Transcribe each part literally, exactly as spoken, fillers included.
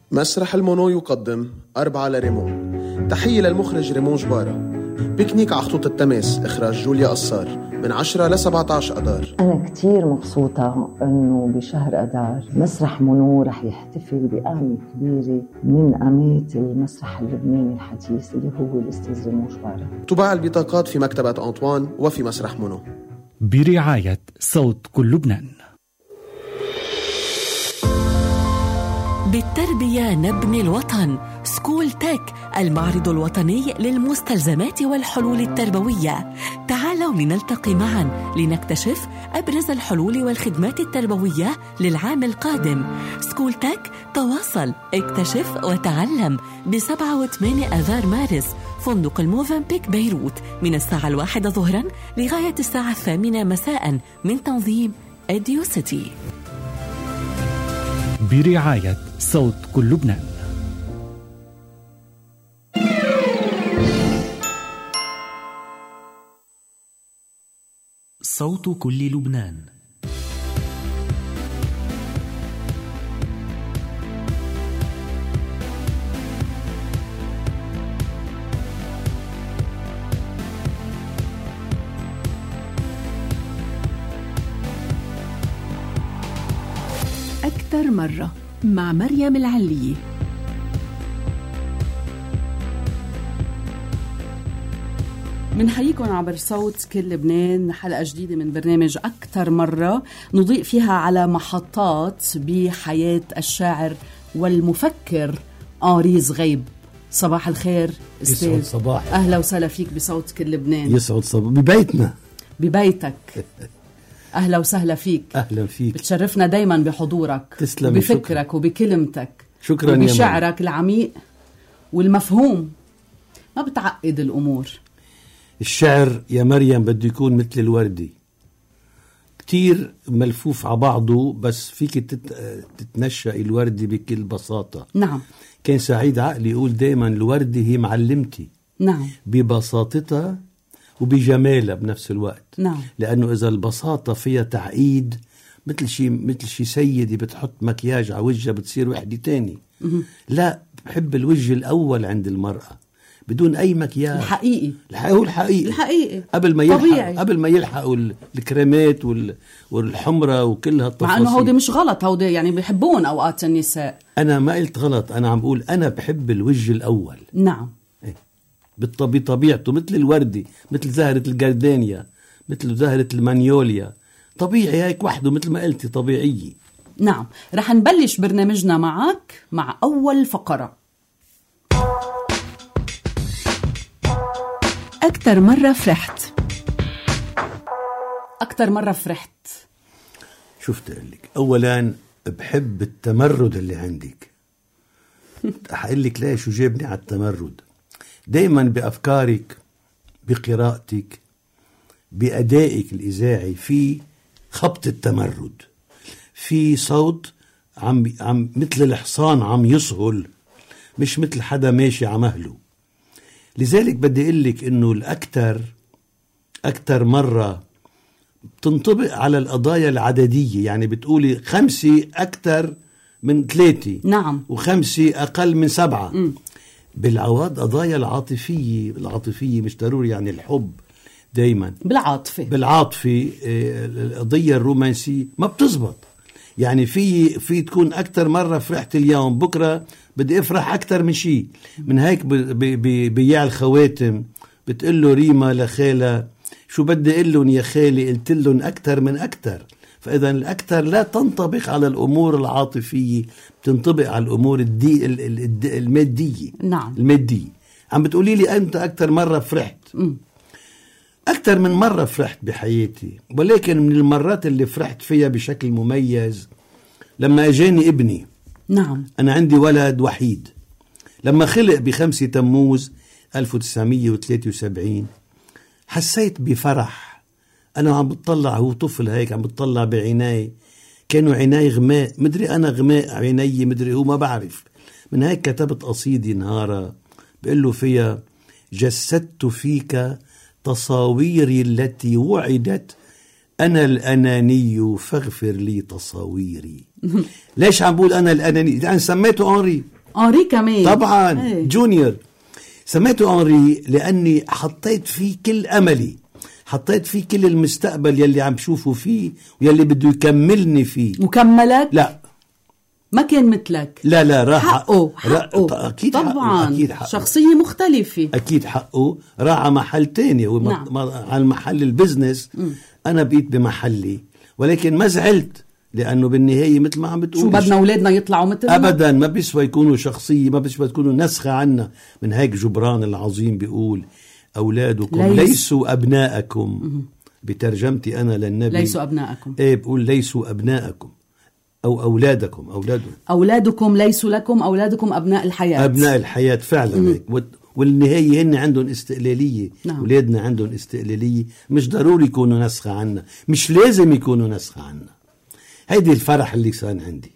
مسرح المونو يقدم أربعة لريمون. تحية للمخرج ريمون جبارة. بيكنيك على خطوط التماس، إخراج جوليا قصار، من عشرة لسبعة عشر أدار. أنا كتير مبسوطة أنه بشهر أدار مسرح مونو رح يحتفل بقامة كبيرة من قامات المسرح اللبناني الحديث اللي هو الأستاذ ريمون جبارة. تباع البطاقات في مكتبة أنطوان وفي مسرح مونو برعاية صوت كل لبنان. بالتربية نبني الوطن. سكول تك، المعرض الوطني للمستلزمات والحلول التربوية. تعالوا لنلتقي معا لنكتشف أبرز الحلول والخدمات التربوية للعام القادم. سكول تك، تواصل، اكتشف وتعلم. بسبعة وثمانية آذار مارس، فندق الموفنبيك بيروت، من الساعة الواحدة ظهرا لغاية الساعة الثامنة مساء، من تنظيم إديو سيتي. برعاية صوت كل لبنان. صوت كل لبنان. أكثر مرة مع مريم العلية. منحييكم عبر صوت كل لبنان، حلقة جديدة من برنامج أكثر مرة نضيء فيها على محطات بحياة الشاعر والمفكر أنري زغيب. صباح الخير أستاذ. يسعد صباح. أهلا وسهلا فيك بصوت كل لبنان. يسعد صباح ببيتنا ببيتك. أهلا وسهلا فيك. أهلا فيك. بتشرفنا دايما بحضورك. تسلم. بفكرك شكرا. وبكلمتك. شكرا. وبشعرك العميق والمفهوم. ما بتعقد الأمور. الشعر يا مريم بده يكون مثل الوردي، كتير ملفوف على بعضه، بس فيك تتنشأ الوردي بكل بساطة. نعم. كان سعيد عقلي يقول دايما الوردي هي معلمتي. نعم. ببساطتها وبجمالها بنفس الوقت. نعم. لأنه إذا البساطة فيها تعقيد، مثل شي مثل شي سيدة بتحط مكياج على وجهها بتصير وحدة تاني. م- لا، بحب الوجه الأول عند المرأة بدون أي مكياج. الحقيقي. هو الحقيقي. الحقيقي. قبل ما يلحق طبيعي. قبل ما يلحقوا الكريمات وال والحمرة وكل هالتفاصيل. مع إنه هودي مش غلط، هودي يعني بيحبون أوقات النساء. أنا ما قلت غلط، أنا عم بقول أنا بحب الوجه الأول. نعم. إيه. بطبيعته مثل الوردي، مثل زهرة الجاردينيا، مثل زهرة المانيوليا، طبيعي هيك وحده مثل ما قلتي طبيعية. نعم. رح نبلش برنامجنا معك مع أول فقرة. أكتر مرة فرحت. أكتر مرة فرحت. شفت لك، أولا بحب التمرد اللي عندك. أقول لك ليش شو جابني على التمرد. دايما بأفكارك، بقراءتك، بأدائك الإذاعي في خبط التمرد، في صوت عم عم مثل الحصان عم يسهل، مش مثل حدا ماشي عمهله. لذلك بدي أقول لك إنه الأكتر أكتر مرة بتنطبق على القضايا العددية، يعني بتقولي خمسة أكتر من ثلاثة. نعم. وخمسة أقل من سبعة. م. بالعواد قضايا العاطفية العاطفية مش ضروري يعني الحب، دايما بالعاطفة بالعاطفة القضية الرومانسية ما بتزبط. يعني في في تكون أكتر مرة فرحت اليوم، بكرة بدي أفرح أكتر من شيء. من هيك بياع الخواتم بتقول له ريما لخالة شو بدي أقول لهم يا خالي، قلت لهم أكتر من أكتر. فإذا الأكتر لا تنطبق على الأمور العاطفية، بتنطبق على الأمور الدي المادية. نعم. المادية. عم بتقولي لي أنت أكتر مرة فرحت. م. أكتر من مرة فرحت بحياتي، ولكن من المرات اللي فرحت فيها بشكل مميز لما أجاني ابني. نعم. أنا عندي ولد وحيد. لما خلق بخمسة تموز ألف وتسعمية وثلاثة وسبعين حسيت بفرح. أنا عم بتطلع، هو طفل هيك عم بتطلع بعيناي، كانوا عيناي غماء، مدري أنا غماء عيني مدري هو، ما بعرف. من هيك كتبت قصيدة نهارة بقول له فيها جسدت فيك تصاويري التي وعدت أنا الأناني فاغفر لي تصاويري. ليش عم بقول أنا الأناني؟ يعني سميته أنري. أنري كمان طبعا ايه. جونيور سميته أنري لأني حطيت فيه كل أملي، حطيت فيه كل المستقبل يلي عم بشوفه فيه ويلي بده يكملني فيه. وكملك؟ لا ما كان مثلك. لا لا راح حقه حقه أكيد طبعا حقه. أكيد حقه. شخصية مختلفة أكيد حقه. راح محل تاني وم... نعم. على المحل البزنس. م. أنا بقيت بمحلي، ولكن ما زعلت لأنه بالنهاية مثل ما عم بتقول شو بدنا أولادنا يطلعوا مثلنا؟ أبدا ما بيسوى يكونوا شخصية، ما بيسوى يكونوا نسخة عنا. من هيك جبران العظيم بيقول أولادكم ليس. ليسوا أبناءكم. م. بترجمتي أنا للنبي ليسوا أبناءكم. إيه بقول ليسوا أبناءكم أو أولادكم. أولادهم أولادكم ليسوا لكم، أولادكم أبناء الحياة. أبناء الحياة فعلا هيك. والنهاية هن عندهم استقلالية. نعم. أولادنا عندهم استقلالية، مش ضروري يكونوا نسخة عنا، مش لازم يكونوا نسخة عنا. هيدي الفرح اللي كان عندي.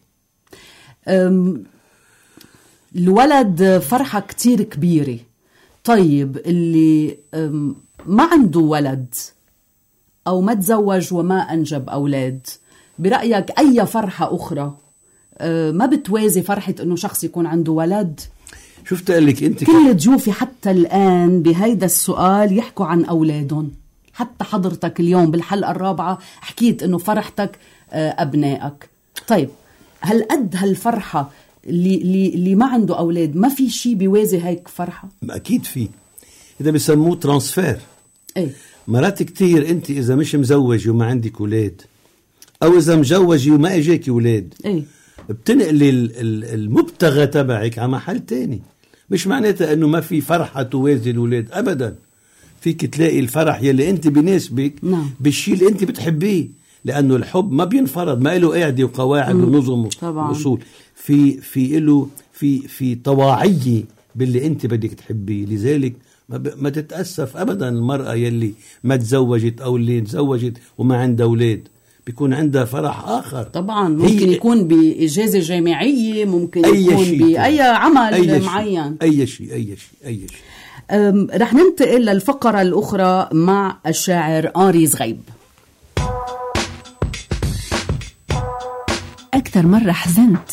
الولد فرحة كتير كبيرة. طيب اللي ما عنده ولد أو ما تزوج وما أنجب أولاد، برأيك أي فرحة أخرى ما بتوازي فرحة أنه شخص يكون عنده ولد؟ شفت قالك أنت كل ضيوفي حتى الآن بهيدا السؤال يحكوا عن أولادهم. حتى حضرتك اليوم بالحلقة الرابعة حكيت أنه فرحتك أبنائك. طيب هل قد هالفرحة اللي, اللي, اللي ما عنده أولاد ما في شيء بيوازي هيك فرحة؟ أكيد في. إذا بيسموه ترانسفير. ايه. مرات كتير أنت إذا مش مزوج وما عندك أولاد، أو إذا مزوجي وما إجاك أولاد، ايه، بتنقلي المبتغى تبعك على محل تاني. مش معناتها أنه ما في فرحة توازي الأولاد أبدا. فيك تلاقي الفرح يلي أنت بيناسبك. نعم. بالشيء اللي أنت بتحبيه، لأنه الحب ما بينفرض، ما له قاعدة وقواعد مم. ونظم وأصول. في في له في في طواعية باللي أنت بدك تحبيه. لذلك ما, ب... ما تتأسف أبدا المرأة يلي ما تزوجت أو اللي تزوجت وما عندها أولاد، بيكون عندها فرح آخر. طبعا ممكن هي... يكون بإجازة جامعية، ممكن أي يكون بأي عمل أي معين. أي شيء أي شيء أي شيء. رح ننتقل للفقرة الأخرى مع الشاعر أنري زغيب. أكثر مرة حزنت؟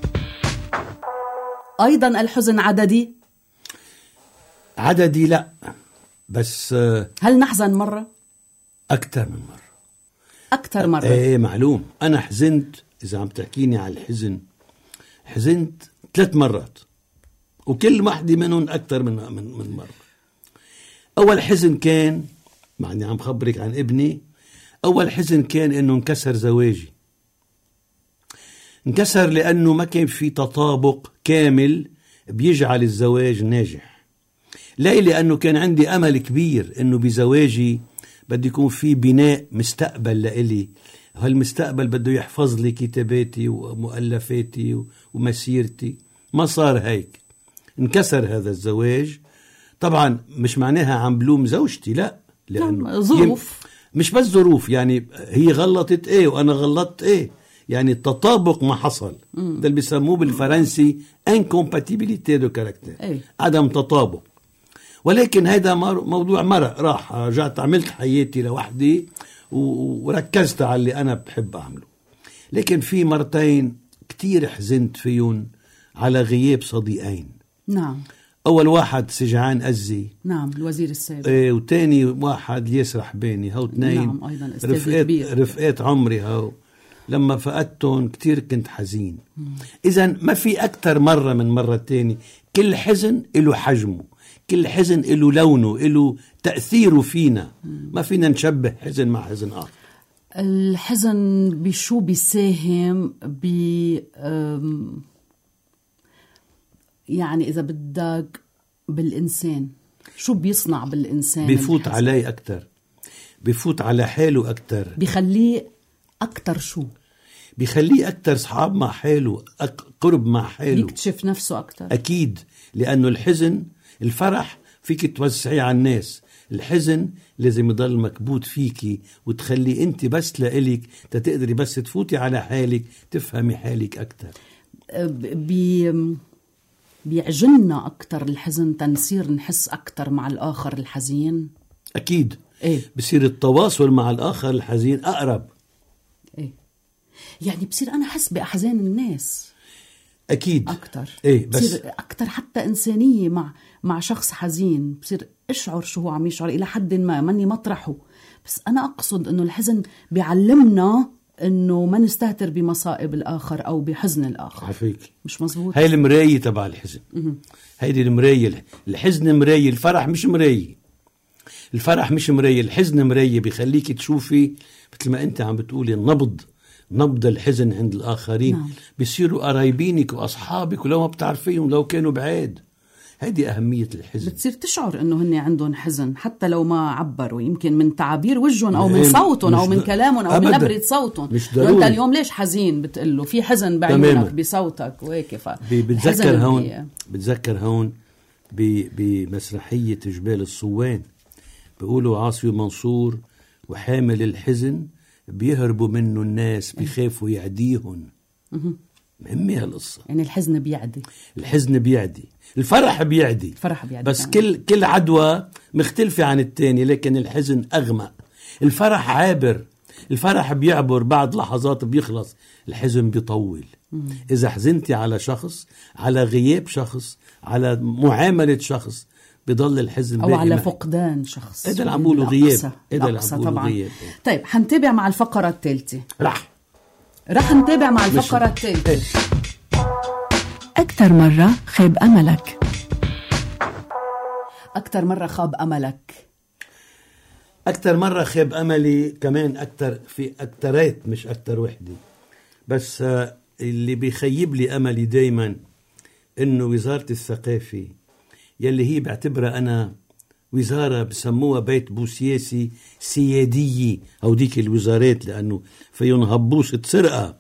أيضا الحزن عددي؟ عددي لا، بس هل نحزن مرة؟ أكثر من مرة. أكثر مرة. إيه معلوم. أنا حزنت، إذا عم تحكيني على الحزن، حزنت ثلاث مرات، وكل واحدة منهم أكثر من من من مرة. أول حزن كان، معني عم خبرك عن ابني، أول حزن كان إنه انكسر زواجي. انكسر لأنه ما كان في تطابق كامل بيجعل الزواج ناجح. لا، لأنه كان عندي أمل كبير إنه بزواجي بده يكون في بناء مستقبل لإلي. هالمستقبل بده يحفظ لي كتاباتي ومؤلفاتي ومسيرتي. ما صار هيك، انكسر هذا الزواج. طبعا مش معناها عم بلوم زوجتي، لا، لأنه ظروف، مش بس ظروف، يعني هي غلطت ايه وانا غلطت ايه، يعني التطابق ما حصل. ده اللي بيسموه بالفرنسي incompatibilité de caractère، عدم تطابق. ولكن هذا موضوع مرق، راح رجعت عملت حياتي لوحدي وركزت على اللي أنا بحب أعمله. لكن في مرتين كتير حزنت فيهم على غياب صديقين. نعم. أول واحد سجعان أزي، نعم، الوزير السابق. ايه، وتاني واحد يسرح بيني. هاو اثنين. نعم، أيضا رفقات رفقات عمري. هاو لما فقدتهم كتير كنت حزين. إذن ما في أكتر مرة من مرة تاني. كل حزن له حجمه، كل حزن له لونه، له تأثيره فينا. ما فينا نشبه حزن مع حزن آخر. الحزن بشو بيساهم ب يعني إذا بدك بالإنسان، شو بيصنع بالإنسان؟ بيفوت عليه أكتر، بيفوت على حاله أكتر، بيخليه أكتر. شو بيخليه أكتر؟ صحاب مع حاله، قرب مع حاله، يكتشف نفسه أكتر. أكيد، لأنه الحزن، الفرح فيك توزعيه على الناس، الحزن لازم يضل مكبوت فيكي وتخلي أنت بس لإلك تتقدري بس تفوتي على حالك، تفهمي حالك أكتر. بي بيعجلنا أكتر الحزن تنصير نحس أكتر مع الآخر الحزين. أكيد. إيه؟ بصير التواصل مع الآخر الحزين أقرب. إيه؟ يعني بصير أنا حس بأحزان الناس. اكيد اكثر. ايه بس بصير اكثر حتى انسانيه مع مع شخص حزين، بصير اشعر شو هو عم يشعر الى حد ما، ماني مطرحه. بس انا اقصد انه الحزن بيعلمنا انه ما نستهتر بمصائب الاخر او بحزن الاخر. عفيك مش مزبوط. هاي المرايه تبع الحزن. هيدي المرايه. الحزن مرايه، الفرح مش مرايه. الفرح مش مرايه، الحزن مرايه، بيخليك تشوفي مثل ما انت عم بتقولي النبض، نبض الحزن عند الاخرين. نعم. بيصيروا قرايبينك واصحابك ولو ما بتعرفيهم، لو كانوا بعيد. هيدي أهمية الحزن. بتصير تشعر إنه هن عندهم حزن حتى لو ما عبروا، يمكن من تعابير وجههم أو من صوتهم أو من كلامهم أو من نبرة صوتهم. مش ضروري. أنت اليوم ليش حزين؟ بتقله في حزن بعيونك بصوتك وهيك. بتذكر هون بي... بتذكر هون بمسرحية جبال الصوان، بيقولوا عاصي ومنصور وحامل الحزن بيهربوا منه الناس، بيخافوا يعديهم. مهمة هالقصة. يعني الحزن بيعدي، الحزن بيعدي، الفرح بيعدي، الفرح بيعدي بس كمان. كل كل عدوى مختلفة عن التاني، لكن الحزن أغمق. الفرح عابر، الفرح بيعبر بعد لحظات بيخلص، الحزن بيطول. مم. إذا حزنتي على شخص، على غياب شخص، على معاملة شخص، بيضل الحزن أو على فقدان شخص. هذا اللي عم بقوله غياب. هذا اللي عم بقوله غياب. طيب حنتابع مع الفقرة الثالثة. رح رح نتابع مع الفقرة الثالثة. أكثر مرة خاب أملك. أكثر مرة خاب أملك. أكثر مرة خاب أملي كمان أكثر، في أكثرات مش أكثر وحدة، بس اللي بيخيب لي أملي دايما إنه وزارة الثقافة يلي هي بعتبرها أنا وزارة بسموها بيت بوسياسي سيادية، أو ديك الوزارات لأنه فيهم هبوسة سرقة.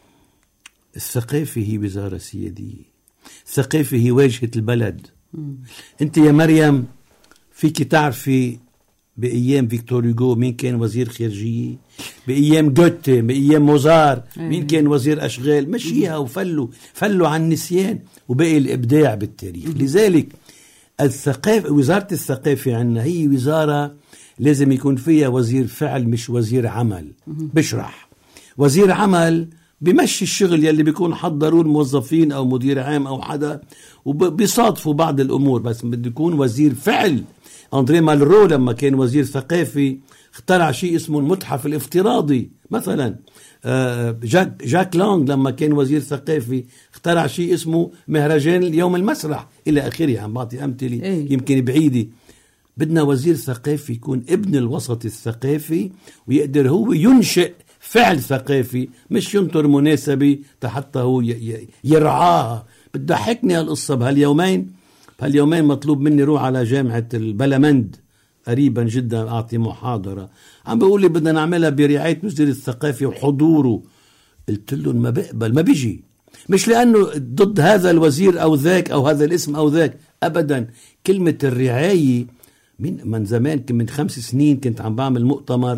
الثقافة هي وزارة سيادية، الثقافة هي واجهة البلد. مم. أنت يا مريم فيك تعرفي بأيام فيكتور هوغو مين كان وزير خارجية، بأيام جوتي، بأيام موزار مين كان وزير أشغال. مشيها وفلوا فلوا عن النسيان، وبقي الإبداع بالتاريخ. مم. لذلك الثقافة، وزارة الثقافة عنا هي وزارة لازم يكون فيها وزير فعل مش وزير عمل. بشرح وزير عمل بمشي الشغل يلي بيكون حضروا الموظفين أو مدير عام أو حدا وبيصادفوا بعض الأمور، بس بده يكون وزير فعل. أندري مالرو لما كان وزير ثقافي اخترع شيء اسمه المتحف الافتراضي مثلا. جاك, جاك لونغ لما كان وزير ثقافي اخترع شيء اسمه مهرجان اليوم المسرح إلى آخره. عم بعطي أمثلة إيه؟ يمكن بعيدة. بدنا وزير ثقافي يكون ابن الوسط الثقافي ويقدر هو ينشئ فعل ثقافي، مش ينطر مناسبة حتى هو يرعاها. بتضحكني هالقصة. بهاليومين بهاليومين مطلوب مني روح على جامعة البلمند قريبا جدا أعطي محاضرة، عم بقول لي بدنا نعملها برعاية وزير الثقافة وحضوره. قلت لهم ما بقبل، ما بيجي. مش لأنه ضد هذا الوزير أو ذاك أو هذا الاسم أو ذاك، أبدا. كلمة الرعاية من من زمان، من خمس سنين كنت عم بعمل مؤتمر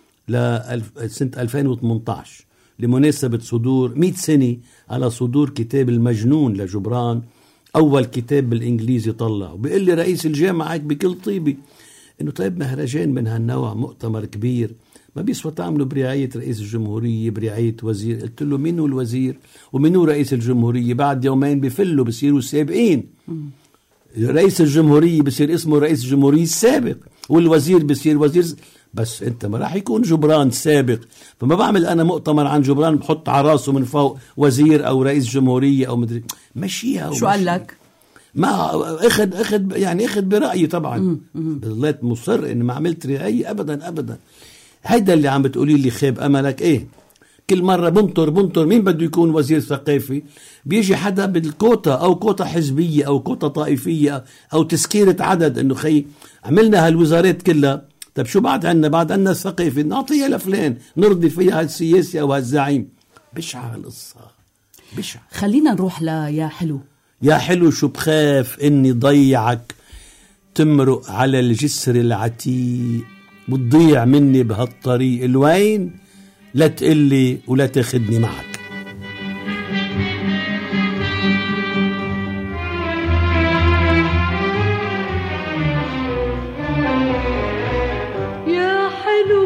لسنة ألفين وثمانية عشر لمناسبة صدور مئة سنة على صدور كتاب المجنون لجبران، أول كتاب بالإنجليزي طلع. وبيقول لي رئيس الجامعة بكل طيبة إنه طيب مهرجان من هالنوع مؤتمر كبير ما بيسوى تعملوا برعاية رئيس الجمهورية، برعاية وزير. قلت له منو الوزير ومنو رئيس الجمهورية؟ بعد يومين بفلوا بصيروا سابقين. رئيس الجمهورية بصير اسمه رئيس الجمهورية السابق، والوزير بصير وزير. بس انت ما راح يكون جبران سابق، فما بعمل انا مؤتمر عن جبران بحط على راسه من فوق وزير او رئيس جمهورية او مدري. مشيها. شو قال لك؟ ما اخذ اخذ يعني اخذ برأيي طبعا. ضليت مصر ان ما عملت رأيي ابدا ابدا. هيدا اللي عم بتقولي لي خيب املك. ايه كل مرة بنطر بنطر مين بده يكون وزير ثقافي، بيجي حدا بالكوتا او كوتا حزبية او كوتا طائفية او تسكيرة عدد، انه خي عملنا هالوزارات كلها. طب شو بعد عنا؟ بعد عنا الثقافة نعطيها لفلان نرضي فيها هالسياسي او هالزعيم. بشعة القصة بشعة. خلينا نروح ليا حلو. يا حلو شو بخاف اني ضيعك، تمرق على الجسر العتيق وتضيع مني بهالطريق الوين، لا تقلي ولا تاخدني معك. يا حلو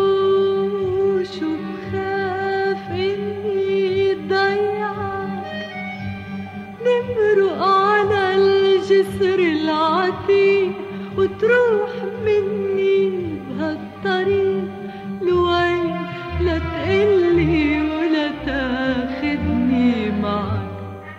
شو بخاف اني ضيعك، تسر العتيق وتروح مني بهالطريق لوين لا تقلي ولا تاخدني معك.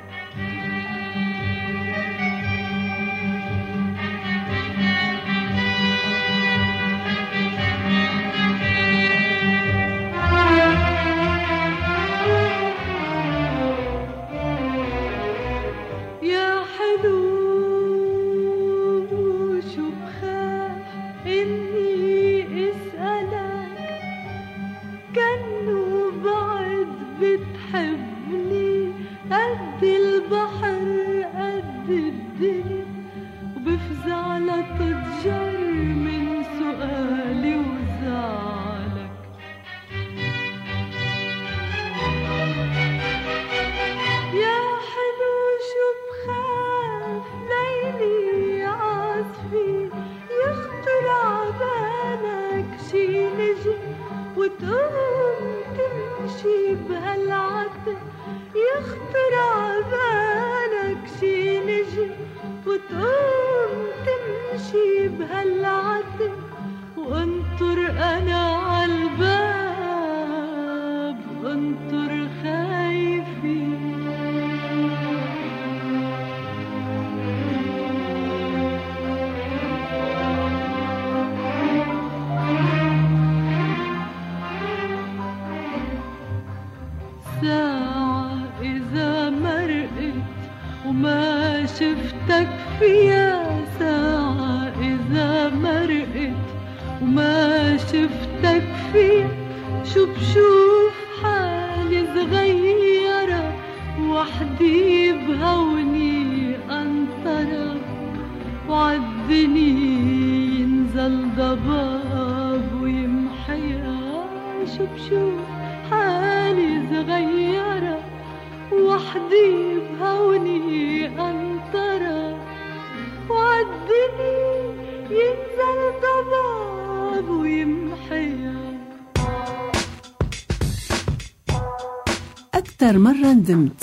أكثر مرة ندمت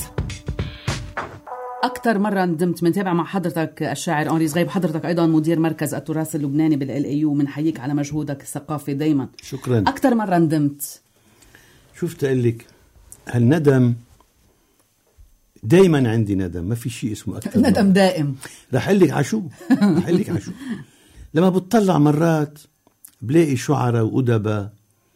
أكثر مرة ندمت منتابع مع حضرتك الشاعر أنري زغيب، حضرتك أيضا مدير مركز التراث اللبناني بالال اي يو، منحييك على مجهودك الثقافي دايما. شكرا. أكثر مرة ندمت شفت أقول لك هالندم دايما عندي ندم، ما في شيء اسمه أكثر ندم دائم. رح أقول لك عشو رح أقول لك عشو لما بتطلع مرات بلاقي شعراء وأدباء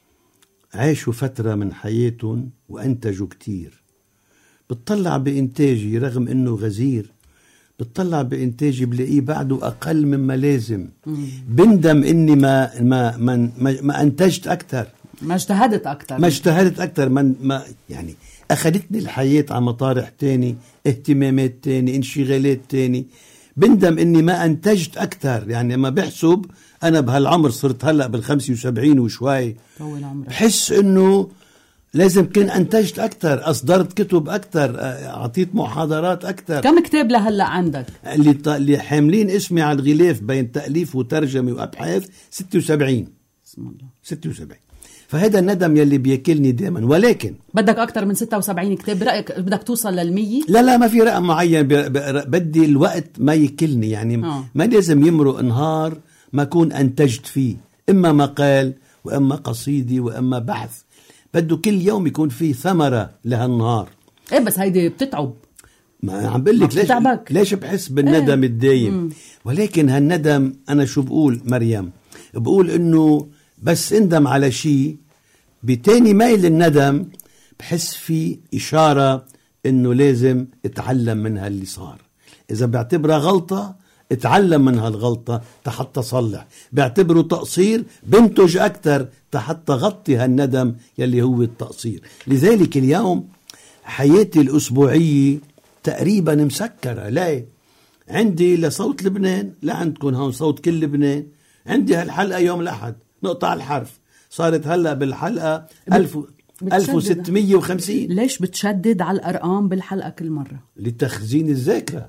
عاشوا فترة من حياتهم وأنتجوا كتير، بتطلع بإنتاجي رغم أنه غزير، بتطلع بإنتاجي بلاقيه بعده أقل مما لازم. بندم إني ما ما ما, ما, ما أنتجت أكتر، ما اجتهدت أكتر ما اجتهدت أكتر من ما يعني أخذتني الحياة على مطارح تاني، اهتمامات تاني، انشغالات تاني. بندم إني ما أنتجت أكتر. يعني ما بحسب أنا بهالعمر صرت هلأ بالخمسة وسبعين وشوي، بحس إنه لازم كن أنتجت أكتر، أصدرت كتب أكتر، أعطيت محاضرات أكتر. كم كتاب لهلأ عندك؟ اللي, ط... اللي حاملين اسمي على الغلاف بين تأليف وترجمة وأبحاث ستة وسبعين. بسم الله. ستة وسبعين. فهذا الندم يلي بياكلني دائما. ولكن بدك أكتر من ستة وسبعين كتاب؟ برأيك بدك توصل للمية؟ لا لا، ما في رقم معين. ب... ب... بدي الوقت ما يكلني. يعني آه. ما لازم يمرق نهار ما أكون أنتجت فيه، إما مقال وإما قصيدة وإما بحث. بده كل يوم يكون فيه ثمرة لهالنهار. إيه بس هيدي بتتعب. ما عم بقول لك ليش ليش بحس بالندم إيه؟ الدايم. مم. ولكن هالندم أنا شو بقول مريم؟ بقول إنه بس اندم على شيء بتاني ميل الندم بحس فيه إشارة إنه لازم اتعلم من هاللي صار. إذا بعتبرها غلطة اتعلم من هالغلطة تحت صلح، بعتبره تقصير بنتج أكتر تحت غطي هالندم يلي هو التقصير. لذلك اليوم حياتي الأسبوعية تقريبا مسكرة. لا عندي لصوت لبنان، لا عندكم هون صوت كل لبنان. عندي هالحلقة يوم الأحد نقطع الحرف، صارت هلأ بالحلقة ألف ألف وستمية وخمسين. ليش بتشدد على الأرقام بالحلقة كل مرة؟ لتخزين الذاكرة.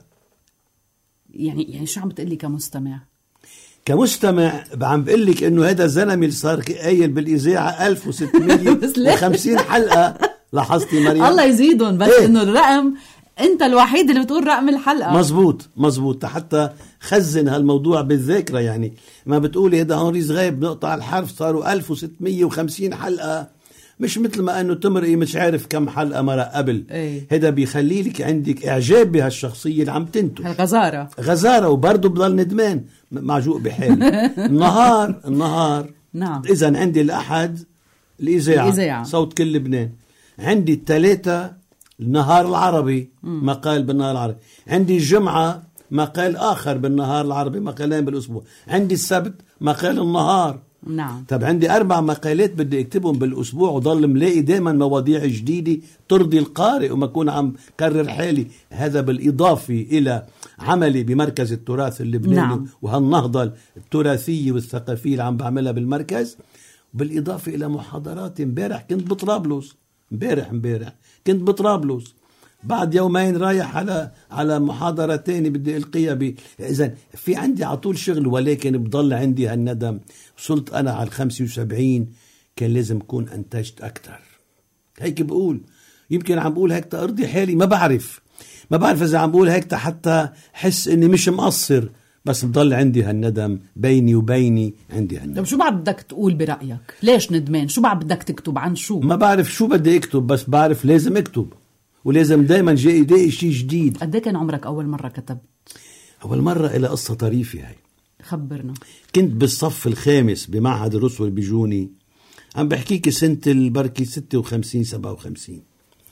يعني يعني شو عم بتقلي كمستمع؟ كمستمع عم بقلك إنه هذا الزلمة اللي صار قايل بالإذاعة ألف وستمية وخمسين حلقة. لاحظتي مريم؟ الله يزيدهم. بس إيه؟ إنه الرقم انت الوحيد اللي بتقول رقم الحلقه. مزبوط مزبوط، حتى خزن هالموضوع بالذاكره. يعني ما بتقولي هذا هنريز غايب نقطع الحرف صاروا ألف وستمية وخمسين حلقه، مش مثل ما انه تمرقي مش عارف كم حلقه مرة قبل. ايه. هذا بيخلي لك عندك اعجاب بهالشخصيه اللي عم تنتج. الغزاره غزاره، وبرضه بضل ندمان معجوق بحالي. النهار النهار نعم. اذا عندي الاحد الاذاعه الإذاعة. صوت كل لبنان، عندي الثلاثه النهار العربي مقال بالنهار العربي، عندي الجمعه مقال اخر بالنهار العربي، مقالين بالاسبوع، عندي السبت مقال النهار. نعم. طب عندي أربع مقالات بدي أكتبهم بالأسبوع، وضل ملاقي دائما مواضيع جديدة ترضي القارئ وما أكون عم كرر حالي. هذا بالإضافة إلى عملي بمركز التراث اللبناني. نعم. وهالنهضة التراثية والثقافية اللي عم بعملها بالمركز، بالإضافة إلى محاضرات. امبارح كنت بطرابلس، امبارح امبارح كنت بطرابلس، بعد يومين رايح على على محاضرة تاني بدي ألقيها ب... إذن في عندي على طول شغل، ولكن بضل عندي هالندم. وصلت أنا على الخمسة وسبعين، كان لازم أكون أنتجت أكتر. هيك بقول، يمكن عم بقول هيك تأرضي حالي، ما بعرف ما بعرف إذا عم بقول هيك حتى حس إني مش مقصر، بس بضل عندي هالندم بيني وبيني، عندي هالندم. طب شو بعد بدك تقول برأيك؟ ليش ندمان؟ شو بعد بدك تكتب عن شو؟ ما بعرف شو بدي أكتب، بس بعرف لازم أكتب، ولازم دايما جاي داي شيء جديد. قد ايه كان عمرك أول مرة كتبت؟ أول مرة إلى قصة طريفة هاي. خبرنا. كنت بالصف الخامس بمعهد الرسول بجوني، عم بحكيك سنة البركي ستة وخمسين سبعة وخمسين.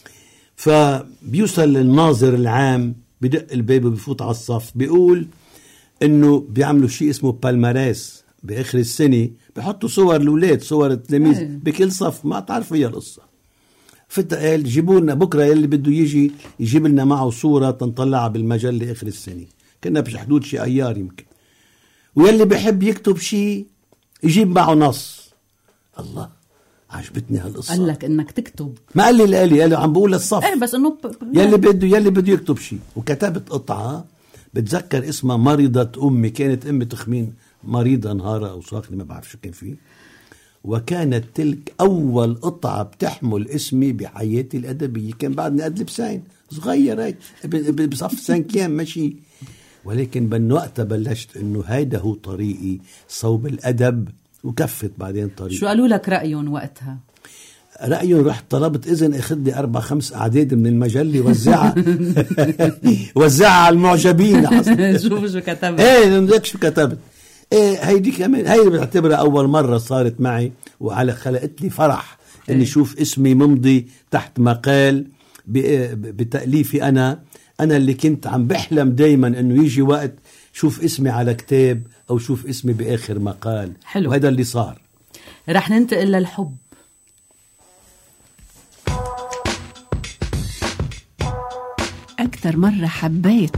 فبيوصل الناظر العام بدق الباب وبيفوت على الصف، بيقول إنه بيعملوا شيء اسمه بالماريس بآخر السنة، بيحطوا صور الأولاد صور التلاميذ بكل صف. ما تعرف هي القصة. فتا قال جيبوا لنا بكرة يلي بده يجي يجيب لنا معه صورة تنطلعها بالمجلة آخر السنة. كنا بحدود شيء أيار يمكن، ويلي بحب يكتب شيء يجيب معه نص. الله، عجبتني هالقصة. قال لك انك تكتب؟ ما قال لي قال لي قال لي عم بقول للصف ايه بس انه ب... يلي بده يلي بده يكتب شيء. وكتبت قطعة بتذكر اسمها مريضة أمي. كانت أمي تخمين مريضة نهارها أو ساقني، ما بعرف شو كان فيه. وكانت تلك أول قطعة بتحمل اسمي بحياتي الأدبية. كان بعدني قد لبسين صغير هيك بصف سانكيام ماشي، ولكن من وقتها بلشت إنه هيدا هو طريقي صوب الأدب، وكفت بعدين طريقي. شو قالوا لك رأيهم وقتها؟ رأيهم رحت طلبت إذن أخذ أربع خمس أعداد من المجلة وزعها وزعها على المعجبين. شوف شو كتبت. إيه بدك شو كتبت. إيه هيدي كمان هيدي بعتبرها أول مرة صارت معي، وعلى خلقت لي فرح إني شوف اسمي ممضي تحت مقال بتأليفي أنا أنا اللي كنت عم بحلم دايما إنه يجي وقت شوف اسمي على كتاب أو شوف اسمي بآخر مقال. حلو. وهذا اللي صار. رح ننتقل للحب. أكتر مرة حبيت؟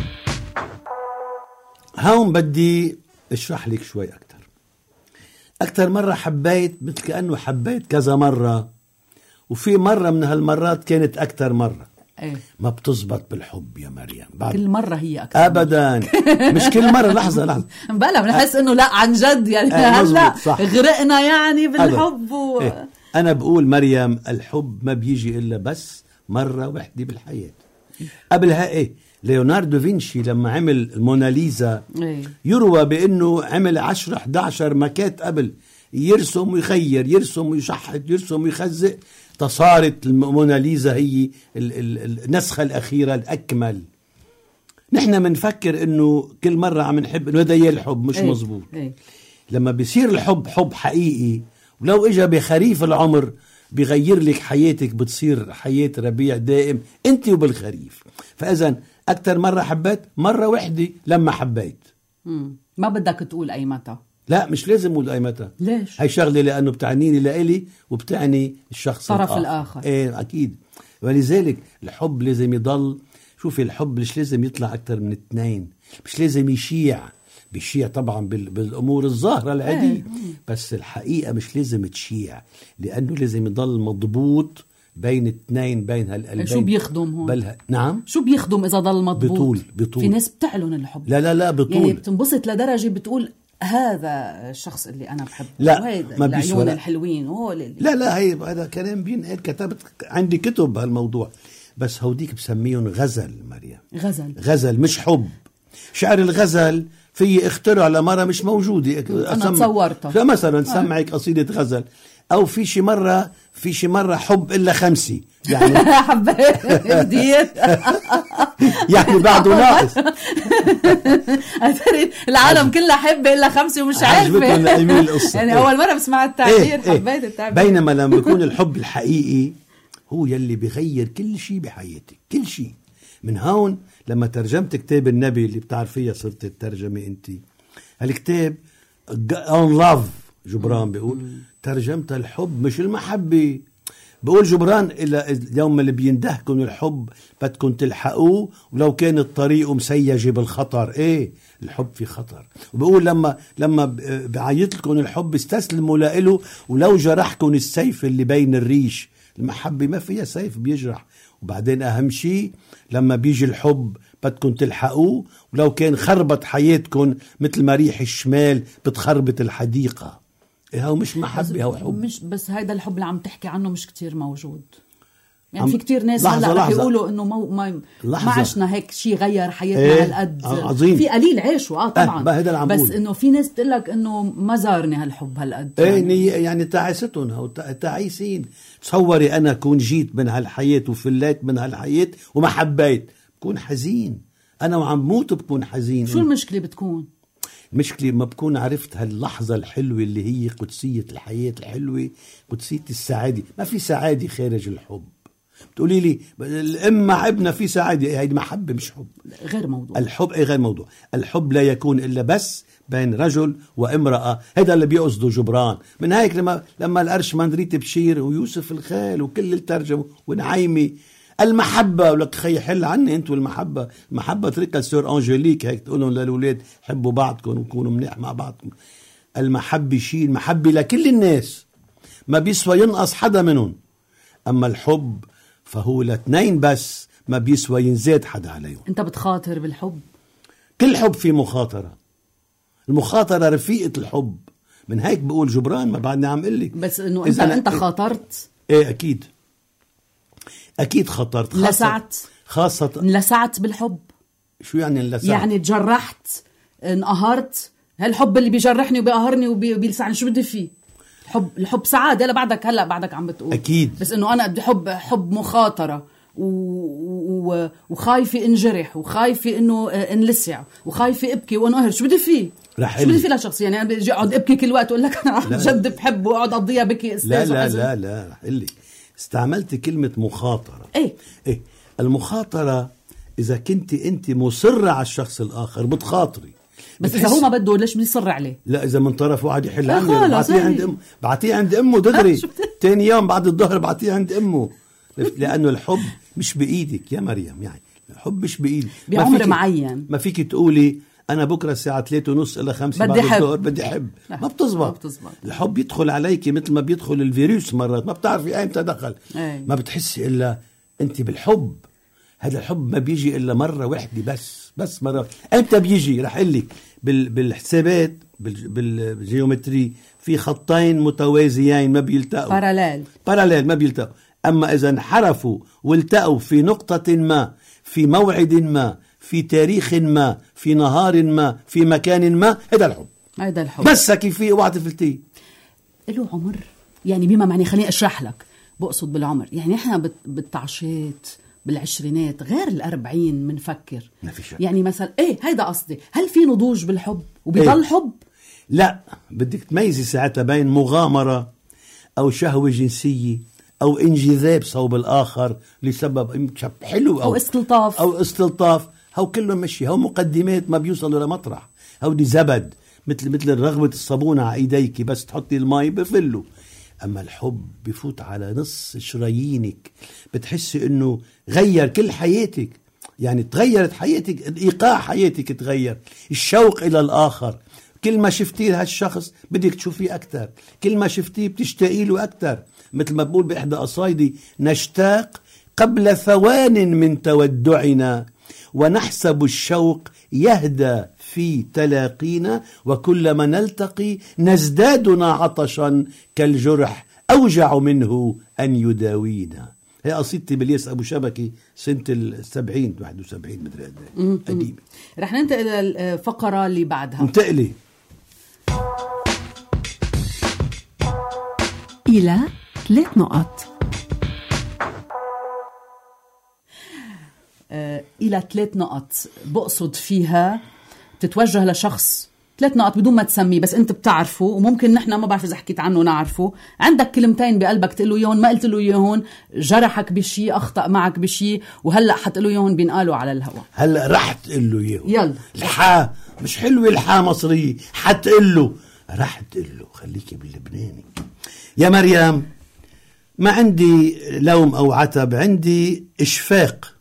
هون بدي اشرح لك شوي أكتر. أكتر مرة حبيت مثل كأنه حبيت كذا مرة، وفي مرة من هالمرات كانت أكتر مرة. ايه؟ ما بتزبط بالحب يا مريم بعد. كل مرة هي أكتر أبدا. مش كل مرة. لحظة لحظة بلا بنحس إنه لا عن جد يعني هلا غرقنا يعني بالحب و... إيه. أنا بقول مريم الحب ما بيجي إلا بس مرة واحدة بالحياة. قبلها إيه ليوناردو فينشي لما عمل الموناليزا إيه؟ يروى بأنه عمل عشرة إحدى عشر مكات قبل، يرسم ويخير يرسم ويشحط يرسم ويخزق، تصارت الموناليزا هي النسخة الأخيرة الأكمل. نحن منفكر إنه كل مرة عم نحب إنه هذا هي الحب، مش إيه؟ مزبوط. إيه؟ لما بيصير الحب حب حقيقي، ولو إجا بخريف العمر بيغير لك حياتك، بتصير حياة ربيع دائم أنت وبالخريف. فإذن أكتر مرة حبيت مرة واحدة لما حبيت. مم. ما بدك تقول أي متى؟ لا مش لازم أقول أي متى. ليش؟ هاي شغلة لأنه بتعنيني لإلي وبتعني الشخص الطرف الآخر. الآخر. إيه أكيد. ولذلك الحب لازم يضل. شوفي الحب مش لازم يطلع أكتر من اثنين، مش لازم يشيع. بيشيع طبعا بالأمور الظاهرة العادية، بس الحقيقة مش لازم تشيع، لأنه لازم يضل مضبوط بين اثنين، بين هالقلبين. شو بيخدم هون؟ بلها. نعم شو بيخدم إذا ضل مضبوط؟ بطول بطول. في ناس بتعلن الحب. لا لا لا بطول، يعني بتنبسط لدرجة بتقول هذا الشخص اللي أنا بحبه. لا ما العيون الحلوين. هو لا لا هي هذا كلام بينقال. كتبت عندي كتب بهالموضوع، بس هوديك بسميهم غزل مريم. غزل غزل مش حب. شعر الغزل في اخترع لمرة مش موجودة. أنا تصورتها. فمثلا سمعك قصيدة غزل، أو في شي مرة في شي مرة حب إلا خمسة يعني حبيت يعني بعده ناقص. العالم كلها حب إلا خمسة ومش عارفة يعني أول مرة بسمع التعبير. إيه حبيت إيه. التعبير. بينما لما يكون الحب الحقيقي هو يلي بيغير كل شي بحياتك، كل شي. من هون لما ترجمت كتاب النبي اللي بتعرفيها صرت الترجمة انت، هالكتاب on love جبران بيقول ترجمت الحب مش المحبة. بقول جبران إلا اليوم اللي بيندهكم الحب بدكم تلحقوه ولو كان الطريق مسيجة بالخطر. ايه الحب في خطر. وبقول لما لما بعيط لكم الحب استسلموا له ولو جرحكم السيف اللي بين الريش. المحبة ما فيها سيف بيجرح. وبعدين أهم شيء لما بيجي الحب بدكم تلحقوه ولو كان خربت حياتكم مثل ما ريح الشمال بتخربط الحديقة. إيه هو مش محبة، هو حب. مش بس هيدا الحب اللي عم تحكي عنه مش كتير موجود يعني. عم... في كتير ناس هلا رح يقولوا انه مو... ما ما عشنا هيك شيء غير حياتنا ايه؟ هالقد. عظيم. في قليل عيشوا اه طبعا اه بس انه في ناس تقول لك انه ما زارني هالحب هالقد يعني, يعني تعيستهم او تعيسين. تصوري انا كون جيت من هالحياة وفليت من هالحياة وما حبيت بكون حزين. انا وعم موت بكون حزين. شو المشكلة بتكون؟ المشكلة ما بكون عرفت هاللحظة الحلوة اللي هي قدسية الحياة الحلوة، قدسية السعادة. ما في سعادة خارج الحب. بتقولي لي الام مع ابنها في سعادة، هيدي محبة مش حب. غير موضوع الحب اي غير موضوع. الحب لا يكون الا بس بين رجل وامرأة. هذا اللي بيقصده جبران. من هيك لما لما القرش مندريت بشير ويوسف الخال وكل الترجمة ونعيمي المحبة ولك خي حل عني انت والمحبة. المحبة تركها السور انجليك هيك تقولون للولاد حبوا بعضكم وكونوا منيح مع بعضكم. المحبة شيء، المحبة لكل الناس ما بيسوى ينقص حدا منهم. اما الحب فهو لاثنين بس ما بيسوى ينزاد حدا عليهم. انت بتخاطر بالحب؟ كل حب في مخاطرة. المخاطرة رفيقة الحب. من هيك بقول جبران ما بعدني عم قلك بس انه انت انت خاطرت. ايه اكيد اكيد خطرت. خاصة لسعت خاصة لسعت بالحب. شو يعني لسعت؟ يعني تجرحت انقهرت. هالحب اللي بيجرحني وبيقهرني وبيلسعني شو بدي فيه؟ الحب الحب سعادة. هلا بعدك هلا بعدك عم بتقول اكيد. بس انه انا بدي حب حب مخاطرة و... و... وخايفة انجرح وخايفة انه انلسع وخايفة ابكي وانقهر. شو بدي فيه؟ شو بدي فيه لشخص يعني انا بدي اقعد ابكي كل وقت اقول لك انا عن جد بحب واقعد اقضيها بكي استاذ. لا لا لا لا رح قلي استعملت كلمة مخاطرة. ايه ايه المخاطرة اذا كنت انت مصرة على الشخص الاخر بتخاطري. بس اذا هو ما بده ليش بدي يصر عليه؟ لا اذا من طرف واحد يحل عني بعطيه عند ام بعطيه عند امه دغري. تاني يوم بعد الظهر بعطيه عند امه. لانه الحب مش بايدك يا مريم. يعني الحب مش بايدك بعمر معين. ما فيك تقولي انا بكره الساعه ثلاثة ونص الى خمسة بعد الظهر بدي احب. ما بتزبط. الحب يدخل عليك مثل ما بيدخل الفيروس مرات ما بتعرفي ايمتى دخل. أي. ما بتحسي الا انت بالحب. هذا الحب ما بيجي الا مره واحده بس بس مره. امتى بيجي؟ رح اقول لك بالحسابات بالجيومتري في خطين متوازيين ما بيلتقوا. باراليل باراليل ما بيلتقوا. اما اذا انحرفوا والتقوا في نقطه ما في موعد ما في تاريخ ما في نهار ما في مكان ما هذا الحب. هذا الحب بس كيف في اوعى تفلتيه له عمر. يعني بما معني خليني اشرح لك بقصد بالعمر. يعني احنا بالتعشيت بالعشرينات غير الأربعين منفكر. ما في شك. يعني مثلا ايه هيدا قصدي. هل في نضوج بالحب وبيضل إيه؟ حب لا بدك تميزي ساعتها بين مغامرة أو شهوة جنسية أو انجذاب صوب الآخر لسبب حلو أو, أو استلطاف أو استلطاف. هو كله مشي. هو مقدمات ما بيوصلوا لمطرح. هو دي زبد مثل مثل رغبة الصابونة على ايديك بس تحطي الماء بفله. أما الحب بفوت على نص شرايينك. بتحسي إنه غير كل حياتك. يعني تغيرت حياتك. إيقاع حياتك تغير. الشوق إلى الآخر. كل ما شفتيه هالشخص بدك تشوفيه أكتر. كل ما شفتيه بتشتاقي له أكتر. مثل ما بقول بإحدى قصايدي نشتاق قبل ثوان من تودعنا ونحسب الشوق يهدى في تلاقينا وكلما نلتقي نزدادنا عطشا كالجرح أوجع منه أن يداوينا. هي قصيدتي بالياس أبو شبكي سنة السبعين واحد وسبعين مدري قد قديمة. رح ننتقل إلى الفقرة اللي بعدها. انتقلي إلى ثلاث نقط. آه إلى ثلاث نقط بقصد فيها تتوجه لشخص، ثلاث نقط بدون ما تسميه بس انت بتعرفه، وممكن نحن ما بعرف اذا حكيت عنه نعرفه. عندك كلمتين بقلبك تقول له اياهم، ما قلت له اياهم، جرحك بشيء، اخطأ معك بشيء، وهلا حتقول له اياهم بينقالوا على الهواء. هلا رح تقول له اياهم. يلا الحا مش حلوه، الحا مصريه، حتقول له رح تقول له خليكي باللبناني. يا مريم ما عندي لوم او عتب، عندي اشفاق.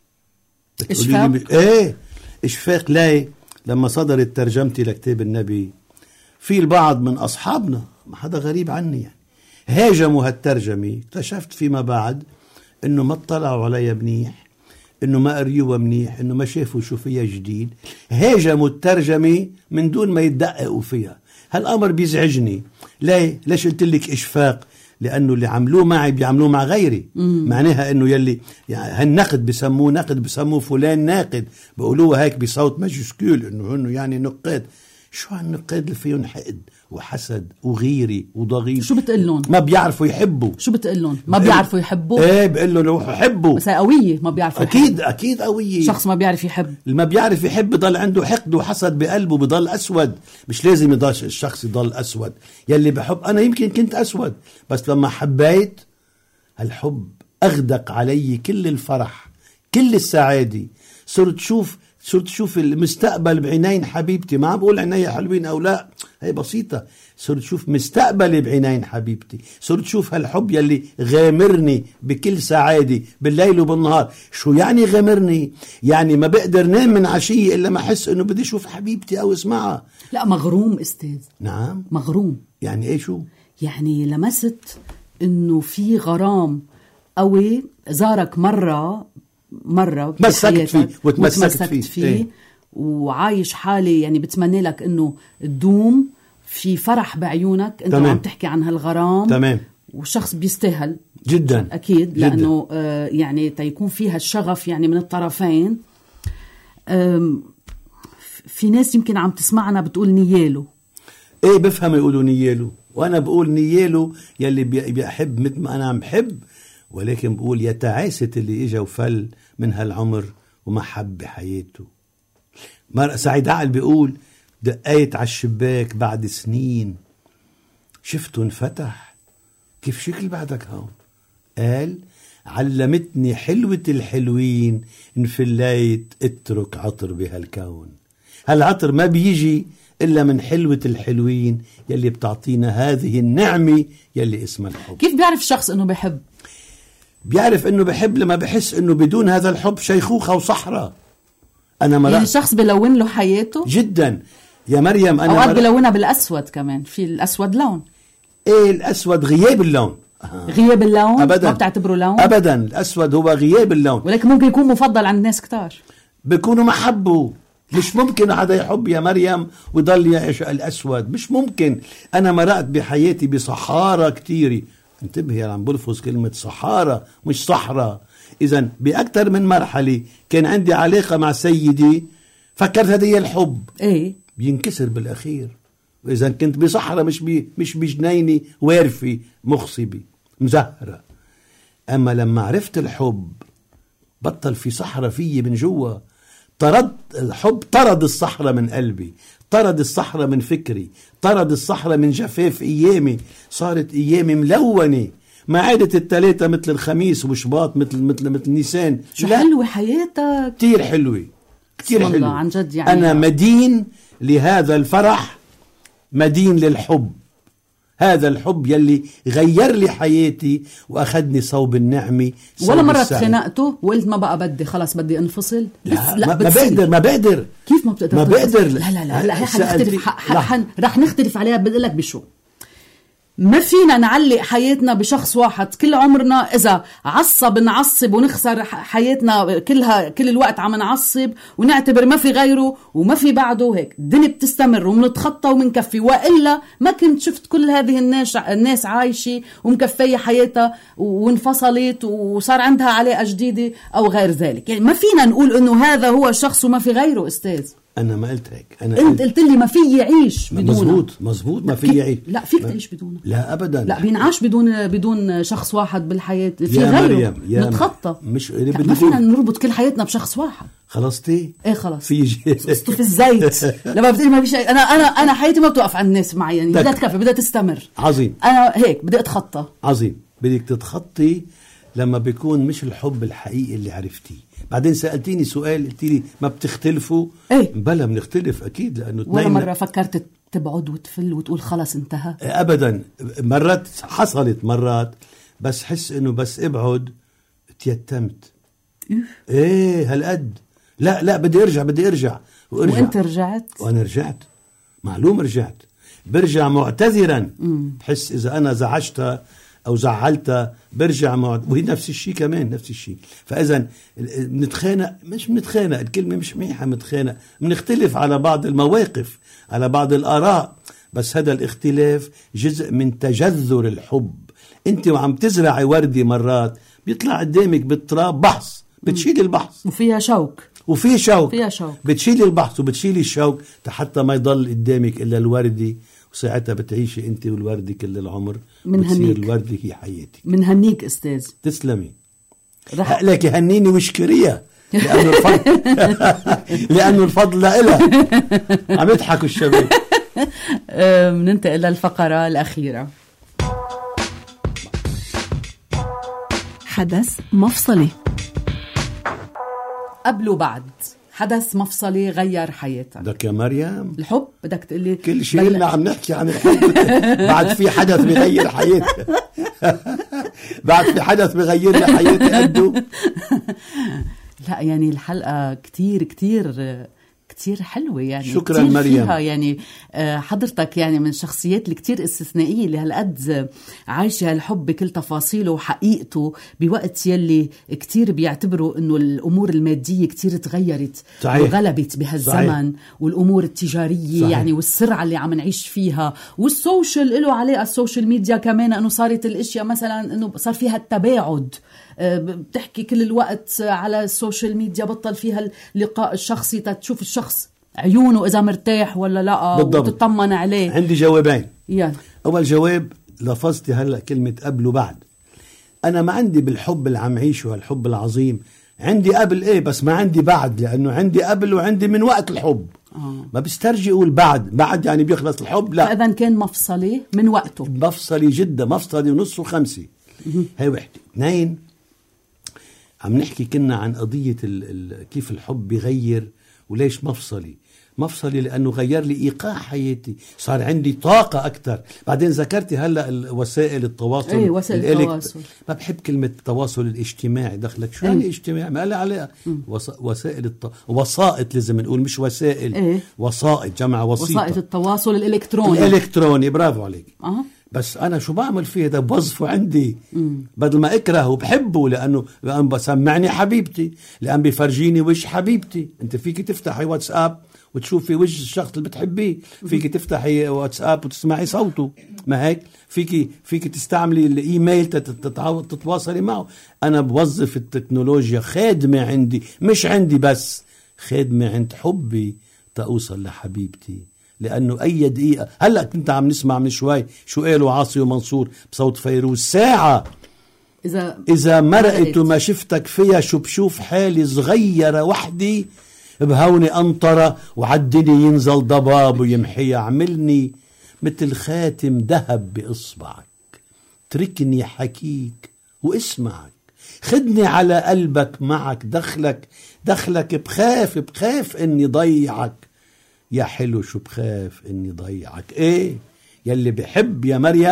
اشفاق؟ ايه اشفاق. لاي لما صدرت ترجمتي لكتاب النبي في البعض من أصحابنا، ما حدا غريب عني يعني، هاجموا هالترجمة. اكتشفت فيما بعد انه ما اطلعوا عليها منيح، انه ما قريوها منيح، انه ما شافوا شو فيها جديد، هاجموا الترجمة من دون ما يدققوا فيها. هالامر بيزعجني. ليه؟ ليش قلت لك اشفاق؟ لانه اللي عملوه معي بيعملوه مع غيري. مم. معناها انه يلي يعني هالنقد بسموه نقد، بسموه فلان ناقد، بقولوها هيك بصوت ماجسكول انه انه يعني نقاد. شو هالنقاد اللي فيهم حقد وحسد وغيري وضغيط؟ شو بتقلن؟ ما بيعرفوا يحبوا. شو بتقلن؟ ما بيعرفوا يحبوا؟ ايه بقول له روحوا حبوا. بس هي قوية، ما بيعرفوا اكيد يحبوا. اكيد قوية. شخص ما بيعرف يحب، اللي ما بيعرف يحب ضل عنده حقد وحسد بقلبه، بضل اسود. مش لازم يضل الشخص يضل اسود. يلي بحب انا يمكن كنت اسود، بس لما حبيت هالحب اغدق علي كل الفرح كل السعادة. صرت شوف صرت شوف المستقبل بعينين حبيبتي. ما عم بقول عيني حلوين او لا، هي بسيطة. صرت شوف مستقبلي بعينين حبيبتي. صرت شوف هالحب يلي غامرني بكل سعادة بالليل وبالنهار. شو يعني غامرني؟ يعني ما بقدر نام من عشية إلا ما أحس إنه بدي أشوف حبيبتي أو اسمعها. لا مغروم أستاذ. نعم مغروم. يعني إيه شو؟ يعني لمست إنه في غرام قوي زارك مرة مرة مسكت فيه وتمسكت فيه, فيه إيه؟ وعايش حالي يعني بتمنى لك إنه تدوم في فرح بعيونك. انت عم تحكي عن هالغرام. تمام. والشخص بيستاهل جدا اكيد جداً. لانه آه يعني تيكون فيها الشغف يعني من الطرفين. في ناس يمكن عم تسمعنا بتقول نيالو. ايه بفهم يقولوا نيالو، وانا بقول نيالو يلي بيحب مثل ما انا عم بحب، ولكن بقول يا تعاسة اللي اجا وفل من هالعمر وما حب بحياته. سعيد عقل بيقول دقيت على الشباك بعد سنين شفته انفتح، كيف شكل بعدك هون؟ قال علمتني حلوة الحلوين انفليت اترك عطر بهالكون. هالعطر ما بيجي إلا من حلوة الحلوين يلي بتعطينا هذه النعمة يلي اسمها الحب. كيف بيعرف الشخص انه بيحب؟ بيعرف انه بيحب لما بحس انه بدون هذا الحب شيخوخة وصحراء. انا مرة يعني الشخص بلون له حياته جدا يا مريم. أنا أوقات بلونها بالأسود كمان، في الأسود لون. إيه الأسود غياب اللون. آه. غياب اللون أبداً. ما بتعتبره لون أبدا. الأسود هو غياب اللون، ولكن ممكن يكون مفضل عند ناس كتار، بيكونوا محبوا. مش ممكن حدا يحب يا مريم ويضل يعيش الأسود، مش ممكن. أنا مرقت بحياتي بصحارى كتيري. انتبه عم بلفظ كلمة صحارى مش صحراء. إذن بأكتر من مرحلة كان عندي علاقة مع سيدي فكرت هذا هي الحب. ايه بينكسر بالأخير. وإذا كنت بصحراء مش بي مش بجنيني وارفي مخصبي مزهرة. أما لما عرفت الحب بطل في صحراء فيي من جوا. طرد الحب، طرد الصحراء من قلبي، طرد الصحراء من فكري، طرد الصحراء من جفاف أيامي. صارت أيامي ملونة، ما عادت التلاتة مثل الخميس وشباط مثل مثل مثل نيسان. شو حلوة حياتك، كتير حلوة كتير حلوة عن جد. يعني أنا مدين لهذا الفرح، مدين للحب. هذا الحب يلي غير لي حياتي وأخذني صوب النعمة. ولا مرة تخنقته وقلت ما بقى بدي خلاص بدي انفصل؟ لا, لا ما بقدر ما بقدر كيف ما بتقدر؟ ما بقدر. لا لا لا, لا. حنختلف رح نختلف عليها. بدي لك بشو ما فينا نعلق حياتنا بشخص واحد كل عمرنا. إذا عصب نعصب ونخسر حياتنا كلها، كل الوقت عم نعصب ونعتبر ما في غيره وما في بعده. هيك الدنيا بتستمر ومنتخطى ومنكفي، وإلا ما كنت شفت كل هذه الناس الناس عايشة ومكفية حياتها وانفصلت وصار عندها علاقة جديدة أو غير ذلك. يعني ما فينا نقول إنه هذا هو الشخص وما في غيره. أستاذ أنا ما قلت هيك، أنا أنت قلت لي ما في يعيش بدونه. مزبوط مزبوط، ما في يعيش. لا فيك تعيش بدونه. لا أبدا، لا بينعاش بدون بدون شخص واحد بالحياة. في يا غيره مريم يا نتخطى. مش ما فينا نربط كل حياتنا بشخص واحد. خلصتي؟ ايه خلاص في قصته في الزيت. لما بتقولي ما في شيء، انا انا انا حياتي ما بتوقف عند ناس معينين، بدها تكفي، بدها تستمر. عظيم. انا هيك بدي اتخطى. عظيم. بدك تتخطي لما بيكون مش الحب الحقيقي اللي عرفتيه. بعدين سألتيني سؤال، قلت لي ما بتختلفوا؟ ايه بلا بنختلف اكيد، لانه ولا مرة فكرت تبعد وتفل وتقول خلاص انتهى؟ ابدا. مرات حصلت مرات، بس حس انه بس ابعد تيتمت. ايه هالقد. لا لا بدي ارجع بدي ارجع وارجع. وانت رجعت؟ وانا رجعت، معلوم رجعت. برجع معتذرا. بحس اذا انا زعجتها او زعلتها برجع معد... وهي نفس الشيء كمان، نفس الشيء. فاذا بنتخانق، مش بنتخانق، الكلمه مش منيحه، بنتخانق، بنختلف على بعض المواقف، على بعض الاراء، بس هذا الاختلاف جزء من تجذر الحب. انت وعم تزرعي وردة مرات بيطلع قدامك بالتراب بحص، بتشيل البحص وفيها شوك وفي شوك فيها شوك بتشيل البحص وبتشيل الشوك حتى ما يضل قدامك إلا الوردة، وساعتها بتعيشي انت والوردة كل العمر. من بتصير هنيك. الوردة هي حياتي. من هنيك أستاذ. تسلمي. رح لك هنيني واشكريها لأنه الفضل لأنه الفضل لإلها. عم يضحكوا الشباب. بننتقل للفقرة الأخيرة. حدث مفصلي. قبل وبعد حدث مفصلي غير حياتك. بدك يا مريم الحب بدك تقلي كل شيء اللي عم نحكي عن الحب. بعد في حدث بغير حياتي. بعد في حدث بغير لي حياتي قده. لا يعني الحلقة كتير كتير كتير حلوة يعني. شكرا كتير مريم. فيها يعني حضرتك يعني من الشخصيات اللي كتير استثنائية اللي هالقد عايشة هالحب بكل تفاصيله وحقيقته بوقت يلي كتير بيعتبروا انه الامور المادية كتير تغيرت صحيح. وغلبت بهالزمن. صحيح. والامور التجارية صحيح. يعني والسرعة اللي عم نعيش فيها، والسوشيال له علاقة، السوشيال ميديا كمان انه صارت الاشياء مثلا انه صار فيها التباعد، بتحكي كل الوقت على السوشيال ميديا، بطل فيها اللقاء الشخصي تشوف الشخص عيونه إذا مرتاح ولا لا وتطمن عليه. عندي جوابين. يعني. أول جواب لفظتي هلأ كلمة قبل وبعد. أنا ما عندي بالحب اللي عم عيشه هالحب العظيم، عندي قبل إيه بس ما عندي بعد، لأنه عندي قبل وعندي من وقت الحب. آه. ما بسترجي أقول بعد بعد يعني بيخلص الحب، لا. فإذا كان مفصلي من وقته. مفصلي جدا، مفصلي ونص وخمسة. هاي وحدة. اثنين، عم نحكي كنا عن قضية ال ال كيف الحب بيغير وليش مفصلي. مفصلي لأنه غير لي إيقاع حياتي، صار عندي طاقة أكتر. بعدين ذكرتي هلأ وسائل التواصل. ايه وسائل التواصل. ما بحب كلمة التواصل الاجتماعي، دخلك شو يعني اجتماعي؟ ما قال عليها وس... وسائل الت... وسائط لازم نقول، مش وسائل. ايه؟ وسائط جمع وسيطة. وسائط التواصل الإلكتروني. الإلكتروني، برافو عليك. أه. بس أنا شو بعمل فيه ده؟ بوظفه عندي. مم. بدل ما أكرهه بحبه، لأنه لأن بسمعني حبيبتي، لأن بيفرجيني وش حبيبتي. أنت فيك تفتحي واتساب وتشوفي وجه الشخص اللي بتحبيه، فيك تفتحي واتساب وتسمعي صوته، ما هيك؟ فيك فيك تستعملي الايميل تتواصلي معه. انا بوظف التكنولوجيا خادمة عندي، مش عندي بس، خادمة عند حبي تأوصل لحبيبتي. لأنه أي دقيقة هلأ كنت عم نسمع من شوي شو قالوا عاصي ومنصور بصوت فيروز، ساعة إذا إذا مرقت وما شفتك فيها شو بشوف حالي صغيرة وحدي بهوني أنطرة وعدني ينزل ضباب ويمحي، عملني مثل خاتم ذهب بإصبعك، تركني حكيك واسمعك، خدني على قلبك معك، دخلك دخلك بخاف بخاف إني ضيعك يا حلو، شو بخاف إني ضيعك. إيه يلي بحب يا مريم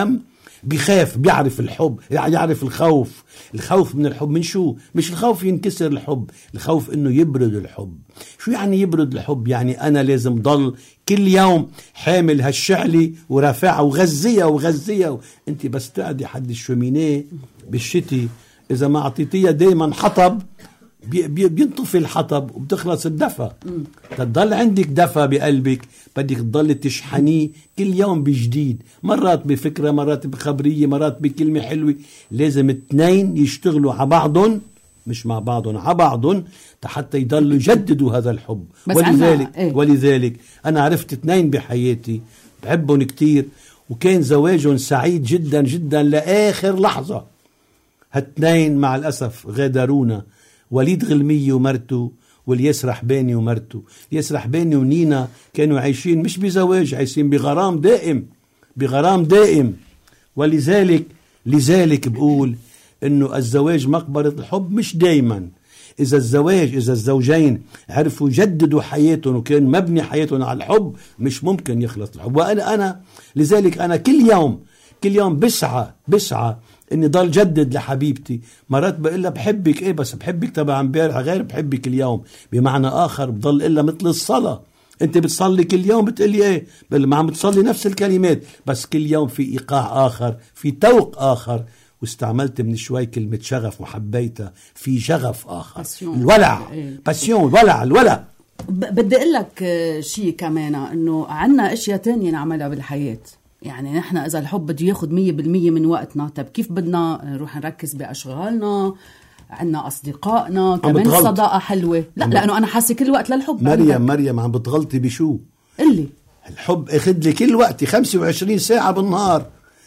بيخاف، بيعرف الحب، يعرف الخوف. الخوف من الحب من شو؟ مش الخوف ينكسر الحب، الخوف انه يبرد الحب. شو يعني يبرد الحب؟ يعني انا لازم ضل كل يوم حامل هالشعلة ورافعها وغزيها وغزيها و... انت بس تقعدي حد الشومينيه بالشتي اذا ما اعطيتيها دايما حطب بي بي بينطفي الحطب وبتخلص الدفى. تضل عندك دفى بقلبك، بدك تضل تشحنيه كل يوم بجديد، مرات بفكرة، مرات بخبرية، مرات بكلمة حلوة. لازم اثنين يشتغلوا على بعضهم، مش مع بعضهم، على بعضهم، حتى يضلوا يجددوا هذا الحب. ولذلك ايه؟ ولذلك أنا عرفت اثنين بحياتي بحبهم كتير، وكان زواجهم سعيد جدا جدا لآخر لحظة. هالاثنين مع الأسف غادرونا، وليد غلمية ومرته، والياس رحباني ومرته. الياس رحباني ونينا كانوا عايشين مش بزواج، عايشين بغرام دائم، بغرام دائم. ولذلك لذلك بقول انه الزواج مقبرة الحب مش دايما. اذا الزواج اذا الزوجين عرفوا يجددوا حياتهم وكان مبني حياتهم على الحب، مش ممكن يخلص الحب. وانا انا لذلك انا كل يوم كل يوم بسعى بسعى اني ضل جدد لحبيبتي. مرات بقول لها بحبك، ايه بس بحبك تبع امبارح غير بحبك اليوم. بمعنى اخر بضل الا مثل الصلاة، انت بتصلي كل يوم بتقلي ايه، بل ما عم بتصلي نفس الكلمات، بس كل يوم في ايقاع اخر، في توق اخر. واستعملت من شوي كلمة شغف وحبيتها، في شغف اخر، الولع، باسيون، الولع الولع. بدي اقول لك شيء كمان، انه عنا اشياء تانية نعملها بالحياة. يعني نحن إذا الحب بده ياخد مية بالمية من وقتنا، طب كيف بدنا نروح نركز بأشغالنا؟ عنا أصدقائنا كمان صداقة حلوة. لا لأنه أنا حاسة كل وقت للحب. مريم عندك. مريم عم بتغلطي بشو؟ اللي الحب اخد لي كل وقتي خمسة وعشرين ساعة بالنهار.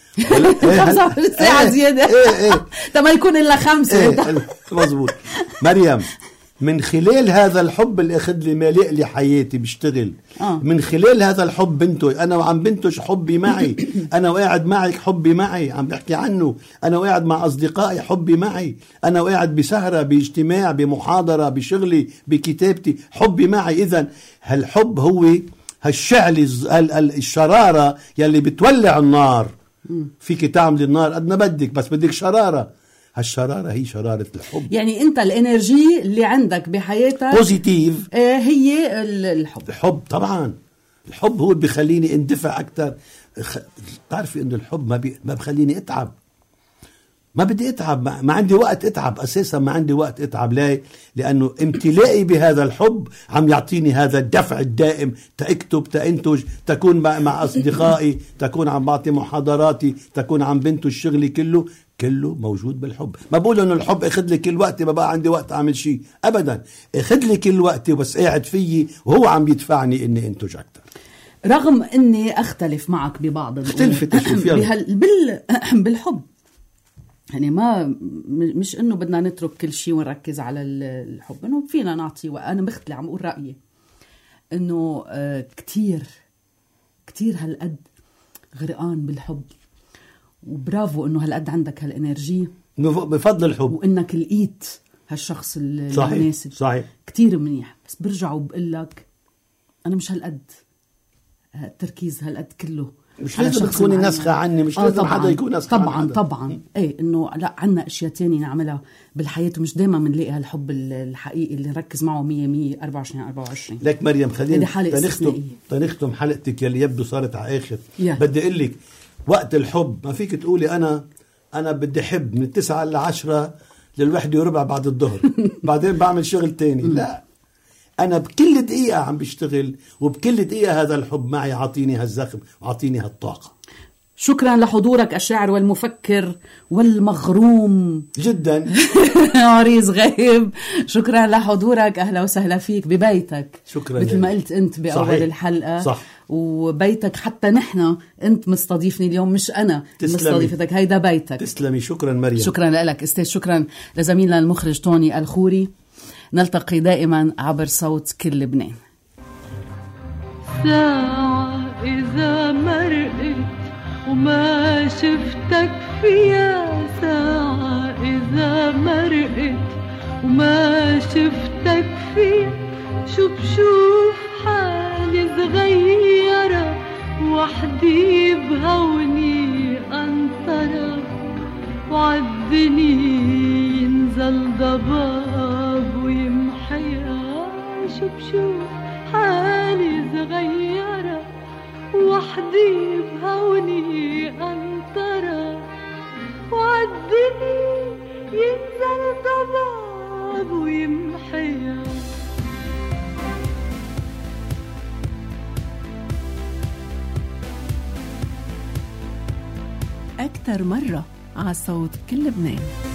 خمسة وعشرين ساعة زيادة. ايه ايه طب ما يكون إلا خمسة. ايه مظبوط. مريم من خلال هذا الحب اللي اخذ لي مالئ لي حياتي بشتغل. آه. من خلال هذا الحب بنته، انا وعم بنتش حبي معي، انا وقاعد معك حبي معي عم بحكي عنه، انا وقاعد مع اصدقائي حبي معي، انا وقاعد بسهرة باجتماع بمحاضرة بشغلي بكتابتي حبي معي. اذا هالحب هو هالشعل الشرارة يلي بتولع النار. فيك تعمل النار قد ما بدك، بس بدك شرارة. هالشرارة هي شرارة الحب. يعني انت الانرجي اللي عندك بحياتك بوزيتيف هي الحب. الحب طبعا، الحب هو اللي بيخليني اندفع اكتر. تعرفي انه الحب ما, بي... ما بخليني اتعب، ما بدي اتعب، ما, ما عندي وقت اتعب اساسا، ما عندي وقت اتعب. ليه؟ لانه امتلائي بهذا الحب عم يعطيني هذا الدفع الدائم، تاكتب، تانتج، تكون مع, مع اصدقائي، تكون عم بعطي محاضراتي، تكون عم بنتج الشغل كله كله موجود بالحب. ما بقول انه الحب اخذ لي كل وقتي ما بقى عندي وقت اعمل شيء، ابدا. اخذ لي كل وقتي وبس قاعد فيي وهو عم يدفعني اني انتج اكثر. رغم اني اختلف معك ببعض الامور بهال... بال... بالحب، يعني ما مش انه بدنا نترك كل شيء ونركز على الحب، انه فينا نعطي. وانا مختلف عم اقول رايي انه آه كتير كتير هالقد غرقان بالحب، وبرافو انه هالقد عندك هالانرجي بفضل الحب، وانك لقيت هالشخص المناسب. صحيح كتير منيح. بس برجع وبقول لك انا مش هالقد التركيز هالقد كله، مش لازم تكوني نسخة عني، مش لازم حدا يكون نسخة طبعا عن طبعا ايه انه لا، عنا اشياء تانية نعملها بالحياة، ومش دايما بنلاقي هالحب الحقيقي اللي نركز معه مية مية أربعة وعشرين أربعة وعشرين. لك مريم خلينا تنختم تنختم حلقتك يلي يبدو صارت على آخر. بدي اقول لك وقت الحب ما فيك تقولي انا انا بدي احب من التسعة للعشرة للوحدة وربع بعد الظهر بعدين بعمل شغل تاني. لا، أنا بكل دقيقة عم بشتغل، وبكل دقيقة هذا الحب معي عطيني هالزخم وعطيني هالطاقة. شكرا لحضورك الشاعر والمفكر والمغروم جدا عريس غيب. شكرا لحضورك، أهلا وسهلا فيك ببيتك. شكرا مثل ما قلت أنت بأول صحيح. الحلقة صح. وبيتك حتى نحن، أنت مستضيفني اليوم مش أنا مستضيفتك، هيدا بيتك. تسلمي. شكرا مريم. شكرا لك أستاذ. شكرا لزميلنا المخرج توني الخوري. نلتقي دائما عبر صوت كل لبنان. ساعة إذا مرقت وما شفتك فيها، ساعة إذا مرقت وما شفتك فيها، شو بشوف حالي صغيرة وحدي بهوني أنطرة وعالدني ينزل ضباب ويمحيها. شو بشوف حالي صغيرة وحدي بهوني أنطرة وعالدني ينزل ضباب ويمحيها. أكثر مرة على صوت كل لبنان.